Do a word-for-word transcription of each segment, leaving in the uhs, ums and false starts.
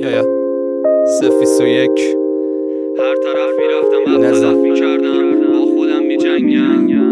یا یا سفیس و یک. هر طرف میرفتم و طرف میکردم با خودم میجنگم.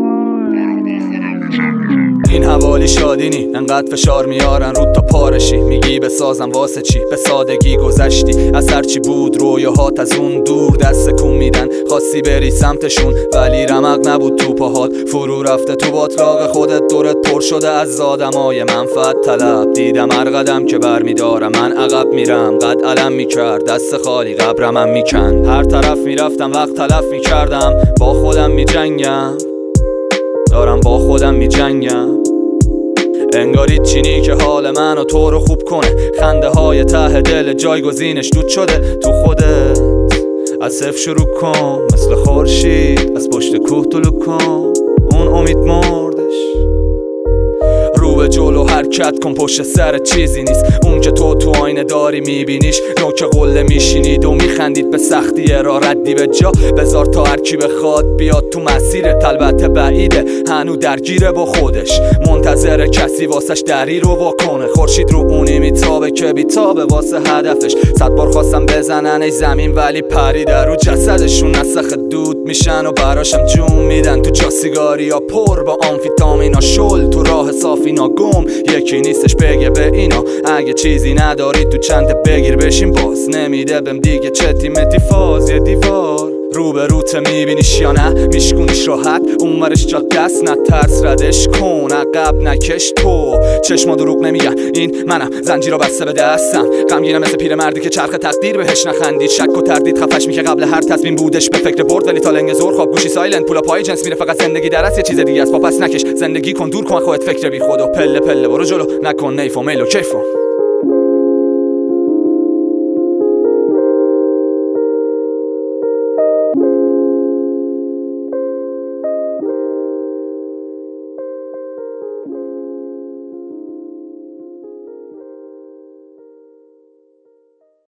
این حوالی شادینی انقدر فشار میارن رود تا پارشی، میگی بسازم واسه چی؟ به سادگی گذشتی از هرچی بود، رویاهات از اون دور دست کون میدن، خواستی بری سمتشون ولی رمق نبود تو پاهات، فرو رفته تو باطلاق خودت، دورت پر شده از آدمای منفعت طلب. دیدم هر قدم که بر میدارم من عقب میرم، قد علم میکرد دست خالی قبرم هم میکن. هر طرف میرفتم وقت تلف میکردم، با خودم میجنگم، دارم با خودم میجنگم. انگاری چینی که حال من و تو رو خوب کنه، خنده های ته دل جایگزینش دود شده. تو خودت از صفر شروع کن، مثل خورشید از پشت کوه طلوع کن. اون امید مردش، رو به جلو حرکت کن، پشت سر چیزی نیست اون که تو تو آینه داری میبینیش. نوک قله میشینید و میخندید به سختی را ردی به جا بذار تا هرکی بخواد بیاد تو مسیرت. البته بعیده هنو درگیره با خودش، منتظر کسی واسش دری رو واکنه. خورشید رو اونی میتابه که بیتابه واسه هدفش. صد بار خواستم بزنن ای زمین ولی پریده رو جسدشون، نسخ دود میشن و براشم جون میدن. تو جا سیگاری یا پر با آمفیتامینا، شل تو راه صافی ناگم یکی نیستش بگه به اینا. اگه چیزی نداری تو چند بگیر بشین، باز نمیده بهم دیگه چتی متی فاز. یه دیوار رو به روته میبینیش یا نه میشکونیش راحت، اونورش جا دست نترس ردش کن، عقب نکش. تو چشما دروغ نمیگن، این منم زنجیرا بسته به دستم، غمگینم مثل پیر مردی که چرخ تقدیر بهش نخندید. شک و تردید خفش می که قبل هر تصمیم بودش به فکر برد، ولی تا لنگ زور خواب گوشی سایلنت پولا پای جنس میره. فقط زندگی درست یه چیز دیگه است، پا پس نکش زندگی کن دور کن خودت فکر بی خود و پله پله برو جلو، نکن نیف و میل و کیف کن.